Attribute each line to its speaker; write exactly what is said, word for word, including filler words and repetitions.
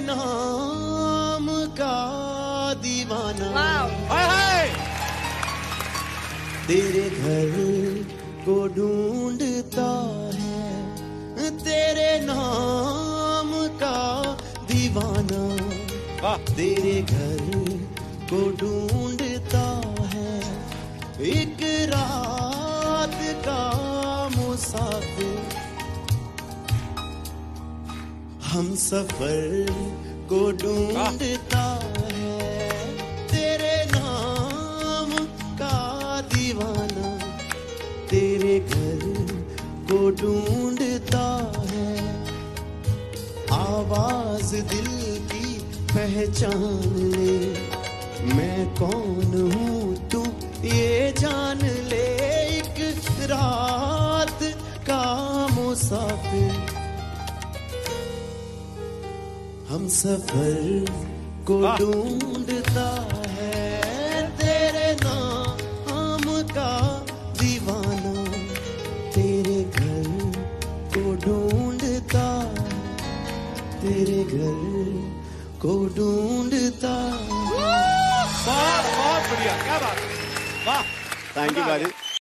Speaker 1: नाम का दीवाना,
Speaker 2: हाय हाय।
Speaker 1: तेरे घर को ढूंढता है, तेरे नाम का दीवाना, तेरे घर को ढूंढता है, एक रात का मुसाफिर। हम सफर को ढूंढता है, तेरे नाम का दीवाना, तेरे घर को ढूंढता है। आवाज दिल की पहचान ले, मैं कौन हूँ तू ये जान ले, एक रात का मुसाफिर। हम सफर को ढूंढता है, तेरे नाम का दीवाना, तेरे घर को ढूंढता, तेरे घर को ढूंढता।
Speaker 2: बहुत बहुत बढ़िया, क्या बात, वाह।
Speaker 1: थैंक यू गाड़ी।